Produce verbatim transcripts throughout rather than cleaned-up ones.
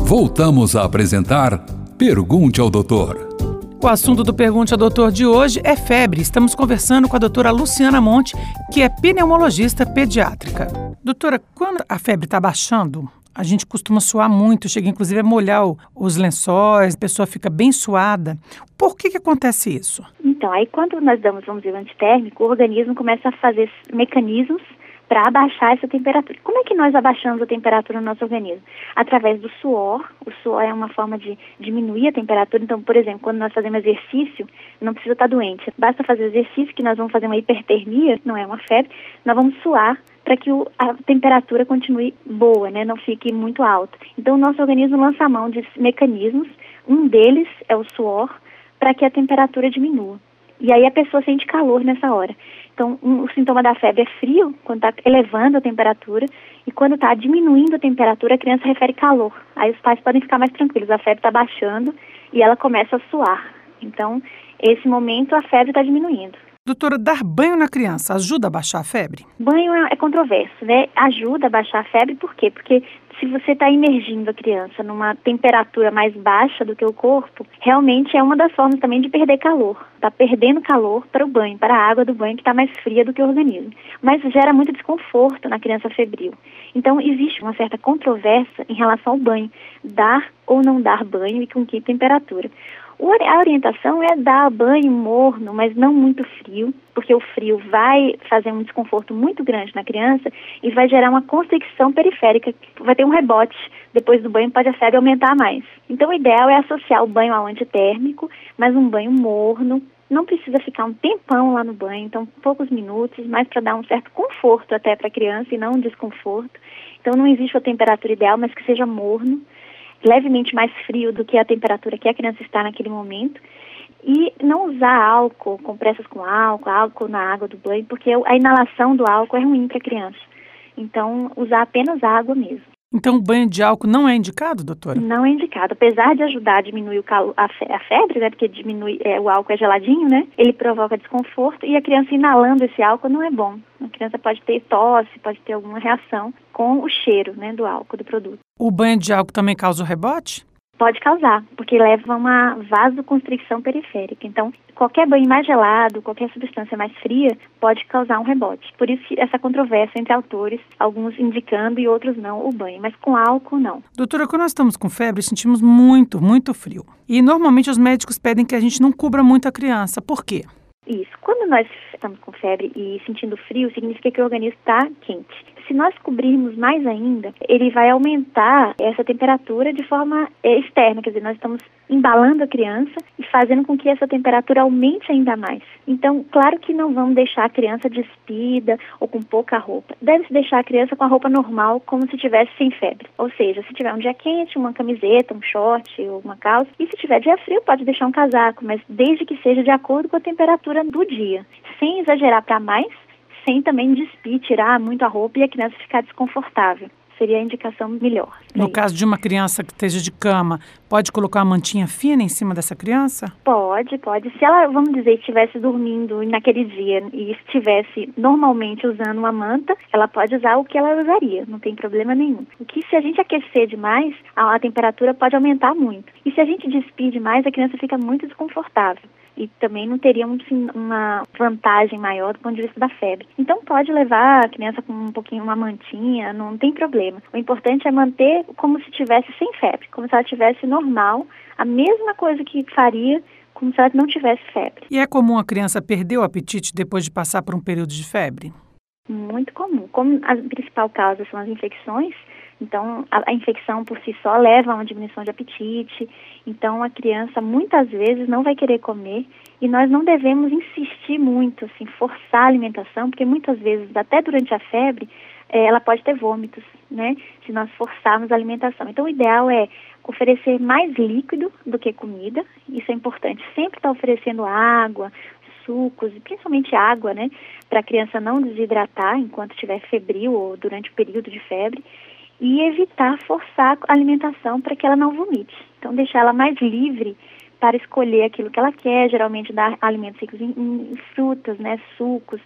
Voltamos a apresentar Pergunte ao Doutor. O assunto do Pergunte ao Doutor de hoje é febre. Estamos conversando com a doutora Luciana Monte, que é pneumologista pediátrica. Doutora, quando a febre está baixando, a gente costuma suar muito, chega inclusive a molhar o, os lençóis, a pessoa fica bem suada. Por que que acontece isso? Então, aí quando nós damos, vamos dizer, o antitérmico, o organismo começa a fazer mecanismos para abaixar essa temperatura. Como é que nós abaixamos a temperatura no nosso organismo? Através do suor. O suor é uma forma de diminuir a temperatura. Então, por exemplo, quando nós fazemos exercício, não precisa estar doente. Basta fazer exercício, que nós vamos fazer uma hipertermia, não é uma febre, nós vamos suar para que o, a temperatura continue boa, né? Não fique muito alta. Então, o nosso organismo lança a mão de mecanismos. Um deles é o suor, para que a temperatura diminua. E aí a pessoa sente calor nessa hora. Então, um, o sintoma da febre é frio, quando está elevando a temperatura, e quando está diminuindo a temperatura, a criança refere calor. Aí os pais podem ficar mais tranquilos, a febre está baixando e ela começa a suar. Então, esse momento a febre está diminuindo. Doutora, dar banho na criança ajuda a baixar a febre? Banho é, é controverso, né? Ajuda a baixar a febre, por quê? Porque se você está imergindo a criança numa temperatura mais baixa do que o corpo, realmente é uma das formas também de perder calor. Está perdendo calor para o banho, para a água do banho, que está mais fria do que o organismo. Mas gera muito desconforto na criança febril. Então, existe uma certa controvérsia em relação ao banho. Dar ou não dar banho e com que temperatura. A orientação é dar banho morno, mas não muito frio, porque o frio vai fazer um desconforto muito grande na criança e vai gerar uma constricção periférica, vai ter um rebote. Depois do banho pode a febre aumentar mais. Então o ideal é associar o banho ao antitérmico, mas um banho morno. Não precisa ficar um tempão lá no banho, então poucos minutos, mas para dar um certo conforto até para a criança e não um desconforto. Então não existe a temperatura ideal, mas que seja morno, levemente mais frio do que a temperatura que a criança está naquele momento, e não usar álcool, compressas com álcool, álcool na água do banho, porque a inalação do álcool é ruim para a criança. Então, usar apenas água mesmo. Então, o banho de álcool não é indicado, doutora? Não é indicado. Apesar de ajudar a diminuir o calo, a, fe, a febre, né, porque diminui, é, o álcool é geladinho, né, ele provoca desconforto e a criança inalando esse álcool não é bom. A criança pode ter tosse, pode ter alguma reação com o cheiro, né, do álcool, do produto. O banho de álcool também causa o rebote? Pode causar, porque leva a uma vasoconstricção periférica. Então, qualquer banho mais gelado, qualquer substância mais fria, pode causar um rebote. Por isso, essa controvérsia entre autores, alguns indicando e outros não o banho, mas com álcool, não. Doutora, quando nós estamos com febre, sentimos muito, muito frio. E, normalmente, os médicos pedem que a gente não cubra muito a criança. Por quê? Isso. Quando nós estamos com febre e sentindo frio, significa que o organismo está quente. Se nós cobrirmos mais ainda, ele vai aumentar essa temperatura de forma é, externa, quer dizer, nós estamos embalando a criança e fazendo com que essa temperatura aumente ainda mais. Então, claro que não vamos deixar a criança despida ou com pouca roupa. Deve-se deixar a criança com a roupa normal, como se estivesse sem febre. Ou seja, se tiver um dia quente, uma camiseta, um short ou uma calça. E se tiver dia frio, pode deixar um casaco, mas desde que seja de acordo com a temperatura do dia, sem exagerar para mais, sem também despir, tirar muito a roupa e a criança ficar desconfortável. Seria a indicação melhor. No isso. Caso de uma criança que esteja de cama, pode colocar uma mantinha fina em cima dessa criança? Pode, pode. Se ela, vamos dizer, estivesse dormindo naquele dia e estivesse normalmente usando uma manta, ela pode usar o que ela usaria, não tem problema nenhum. O que se a gente aquecer demais, a, a temperatura pode aumentar muito. E se a gente despir demais, a criança fica muito desconfortável. E também não teria um, uma vantagem maior do ponto de vista da febre. Então pode levar a criança com um pouquinho, uma mantinha, não tem problema. O importante é manter como se estivesse sem febre, como se ela estivesse normal, a mesma coisa que faria como se ela não tivesse febre. E é comum a criança perder o apetite depois de passar por um período de febre? Muito comum. Como a principal causa são as infecções, então a, a infecção por si só leva a uma diminuição de apetite, então a criança muitas vezes não vai querer comer e nós não devemos insistir muito, assim, forçar a alimentação, porque muitas vezes, até durante a febre, eh, ela pode ter vômitos, né, se nós forçarmos a alimentação. Então o ideal é oferecer mais líquido do que comida, isso é importante, sempre estar oferecendo água, sucos, e principalmente água, né, para a criança não desidratar enquanto estiver febril ou durante o período de febre, e evitar forçar a alimentação para que ela não vomite. Então, deixar ela mais livre para escolher aquilo que ela quer, geralmente dar alimentos ricos em, em frutas, né, sucos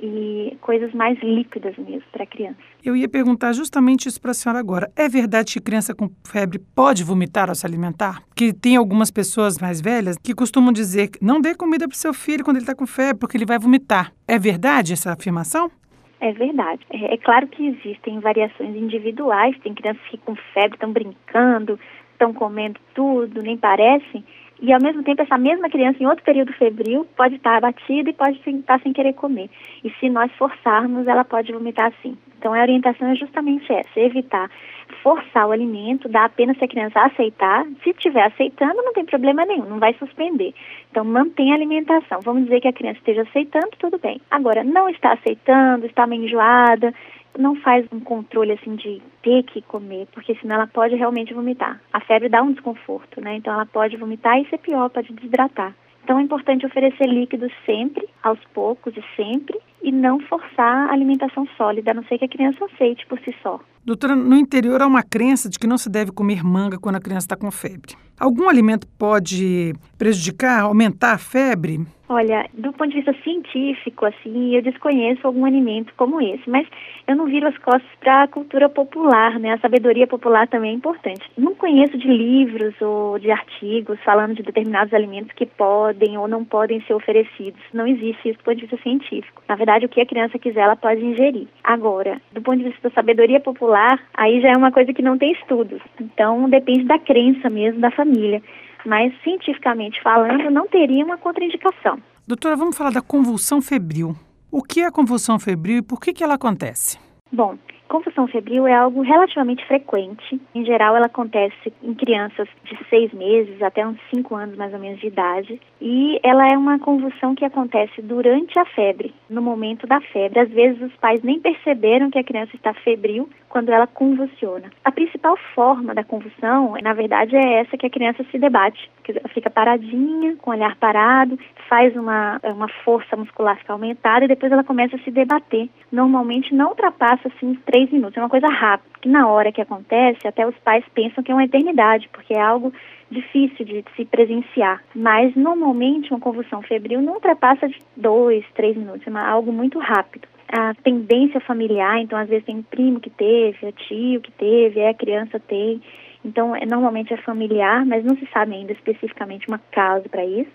e coisas mais líquidas mesmo para a criança. Eu ia perguntar justamente isso para a senhora agora. É verdade que criança com febre pode vomitar ao se alimentar? Porque tem algumas pessoas mais velhas que costumam dizer que não dê comida para o seu filho quando ele está com febre, porque ele vai vomitar. É verdade essa afirmação? É verdade. É, é claro que existem variações individuais, tem crianças que com febre estão brincando, estão comendo tudo, nem parecem, e ao mesmo tempo essa mesma criança em outro período febril pode estar abatida e pode estar sem querer comer. E se nós forçarmos, ela pode vomitar sim. Então a orientação é justamente essa, evitar forçar o alimento, dar apenas se a criança aceitar. Se estiver aceitando, não tem problema nenhum, não vai suspender. Então mantém a alimentação. Vamos dizer que a criança esteja aceitando, tudo bem. Agora, não está aceitando, está meio enjoada, não faz um controle assim de ter que comer, porque senão ela pode realmente vomitar. A febre dá um desconforto, né? Então ela pode vomitar e ser pior, pode desidratar. Então é importante oferecer líquidos sempre, aos poucos e sempre, e não forçar a alimentação sólida, a não ser que a criança aceite por si só. Doutora, no interior há uma crença de que não se deve comer manga quando a criança está com febre. Algum alimento pode prejudicar, aumentar a febre? Olha, do ponto de vista científico, assim, eu desconheço algum alimento como esse, mas eu não viro as costas para a cultura popular, né? A sabedoria popular também é importante. Não conheço de livros ou de artigos falando de determinados alimentos que podem ou não podem ser oferecidos. Não existe isso do ponto de vista científico. Na verdade, o que a criança quiser, ela pode ingerir. Agora, do ponto de vista da sabedoria popular, aí já é uma coisa que não tem estudos. Então, depende da crença mesmo da família. Mas, cientificamente falando, não teria uma contraindicação. Doutora, vamos falar da convulsão febril. O que é a convulsão febril e por que que ela acontece? Bom, convulsão febril é algo relativamente frequente. Em geral, ela acontece em crianças de seis meses até uns cinco anos, mais ou menos, de idade. E ela é uma convulsão que acontece durante a febre, no momento da febre. Às vezes, os pais nem perceberam que a criança está febril quando ela convulsiona. A principal forma da convulsão, na verdade, é essa que a criança se debate. Ela fica paradinha, com o olhar parado, faz uma, uma força muscular ficar aumentada e depois ela começa a se debater. Normalmente não ultrapassa, assim, três minutos. É uma coisa rápida, que na hora que acontece, até os pais pensam que é uma eternidade, porque é algo difícil de se presenciar. Mas, normalmente, uma convulsão febril não ultrapassa de dois, três minutos. É uma, algo muito rápido. A tendência familiar, então, às vezes tem um primo que teve, é tio que teve, é a criança tem. Então, é, normalmente é familiar, mas não se sabe ainda especificamente uma causa para isso.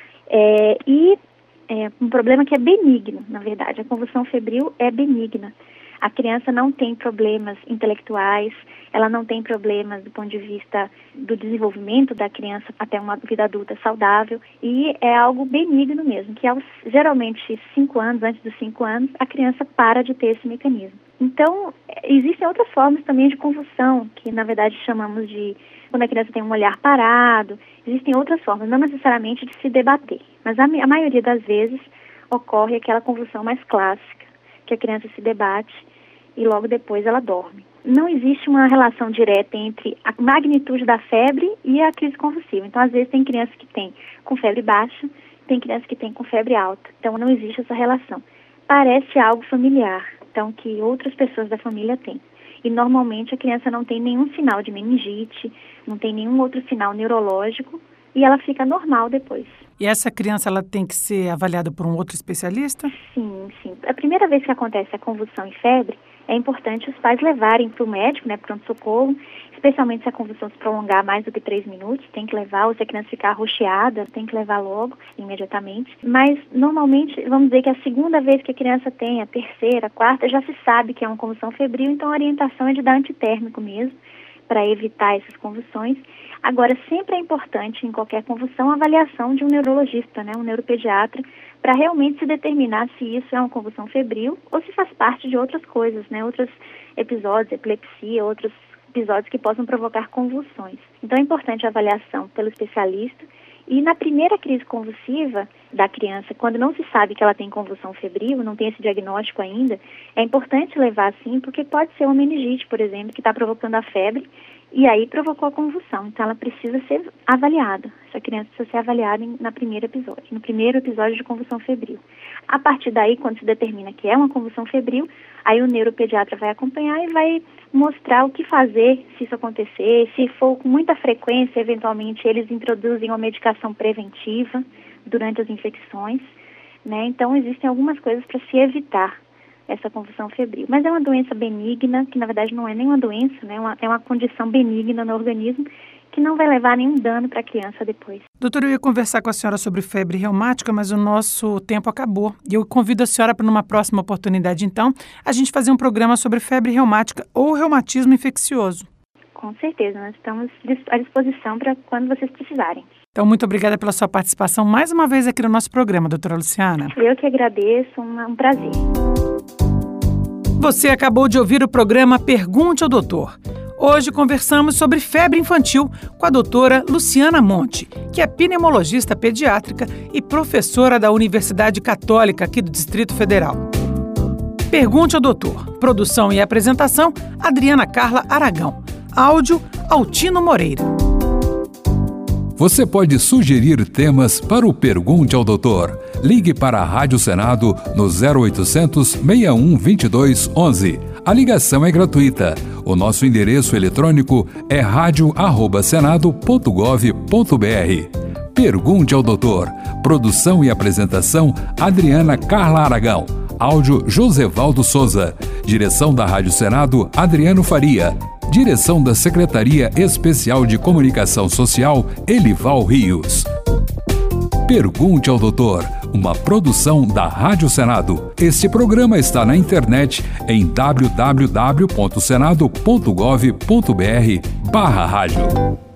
É, e é um problema que é benigno, na verdade. A convulsão febril é benigna. A criança não tem problemas intelectuais, ela não tem problemas do ponto de vista do desenvolvimento da criança até uma vida adulta saudável, e é algo benigno mesmo, que aos, geralmente, cinco anos, antes dos cinco anos, a criança para de ter esse mecanismo. Então, existem outras formas também de convulsão, que na verdade chamamos de quando a criança tem um olhar parado. Existem outras formas, não necessariamente de se debater, mas a, a maioria das vezes ocorre aquela convulsão mais clássica, que a criança se debate e logo depois ela dorme. Não existe uma relação direta entre a magnitude da febre e a crise convulsiva. Então, às vezes, tem criança que tem com febre baixa, tem criança que tem com febre alta. Então, não existe essa relação. Parece algo familiar, então, que outras pessoas da família têm. E, normalmente, a criança não tem nenhum sinal de meningite, não tem nenhum outro sinal neurológico, e ela fica normal depois. E essa criança, ela tem que ser avaliada por um outro especialista? Sim, sim. A primeira vez que acontece a convulsão e febre, é importante os pais levarem para o médico, né, pronto-socorro, especialmente se a convulsão se prolongar mais do que três minutos, tem que levar, ou se a criança ficar arroxeada, tem que levar logo, imediatamente. Mas, normalmente, vamos dizer que a segunda vez que a criança tem, a terceira, a quarta, já se sabe que é uma convulsão febril, então a orientação é de dar antitérmico mesmo, para evitar essas convulsões. Agora, sempre é importante, em qualquer convulsão, a avaliação de um neurologista, né, um neuropediatra, para realmente se determinar se isso é uma convulsão febril ou se faz parte de outras coisas, né, outros episódios, epilepsia, outros episódios que possam provocar convulsões. Então, é importante a avaliação pelo especialista. E na primeira crise convulsiva da criança, quando não se sabe que ela tem convulsão febril, não tem esse diagnóstico ainda, é importante levar sim, porque pode ser uma meningite, por exemplo, que está provocando a febre, e aí provocou a convulsão. Então, ela precisa ser avaliada. Essa criança precisa ser avaliada em, na primeira episódio, no primeiro episódio de convulsão febril. A partir daí, quando se determina que é uma convulsão febril, aí o neuropediatra vai acompanhar e vai mostrar o que fazer se isso acontecer. Se for com muita frequência, eventualmente, eles introduzem uma medicação preventiva durante as infecções, né? Então, existem algumas coisas para se evitar essa convulsão febril. Mas é uma doença benigna, que na verdade não é nem uma doença, né? É uma, é uma condição benigna no organismo que não vai levar nenhum dano para a criança depois. Doutora, eu ia conversar com a senhora sobre febre reumática, mas o nosso tempo acabou. E eu convido a senhora para, numa próxima oportunidade, então, a gente fazer um programa sobre febre reumática ou reumatismo infeccioso. Com certeza, nós estamos à disposição para quando vocês precisarem. Então, muito obrigada pela sua participação mais uma vez aqui no nosso programa, doutora Luciana. Eu que agradeço, um, um prazer. Você acabou de ouvir o programa Pergunte ao Doutor. Hoje conversamos sobre febre infantil com a doutora Luciana Monte, que é pneumologista pediátrica e professora da Universidade Católica aqui do Distrito Federal. Pergunte ao Doutor. Produção e apresentação, Adriana Carla Aragão. Áudio, Altino Moreira. Você pode sugerir temas para o Pergunte ao Doutor. Ligue para a Rádio Senado no zero oitocentos, seis um dois dois, onze. A ligação é gratuita. O nosso endereço eletrônico é radio arroba senado ponto gov ponto br. Pergunte ao Doutor. Produção e apresentação, Adriana Carla Aragão. Áudio, Josevaldo Souza. Direção da Rádio Senado, Adriano Faria. Direção da Secretaria Especial de Comunicação Social, Elival Rios. Pergunte ao Doutor, uma produção da Rádio Senado. Este programa está na internet em w w w ponto senado ponto gov ponto br barra rádio.